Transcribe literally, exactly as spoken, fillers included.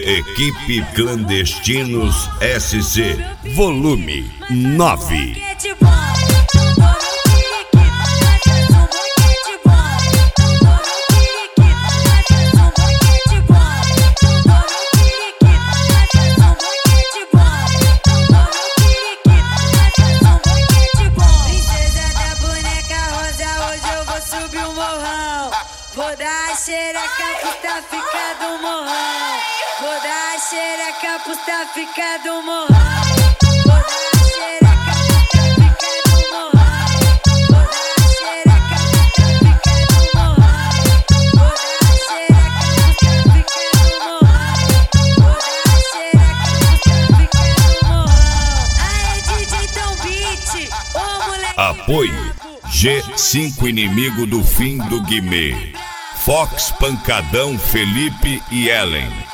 Equipe Clandestinos S C, volume nove. Vou dar xereca pros trafica do morrão. Vou dar xereca pros trafica do morrão. Vou dar xereca pros trafica do morrão. Vou dar xereca pros trafica do morrão. Vou dar xereca pros trafica do morrão. Vou dar xereca pros trafica do morrão. Aê, D J Tom Beat, ô moleque. Apoio G cinco, inimigo do fim do Guimê. Fox, Pancadão, Felipe e Ellen.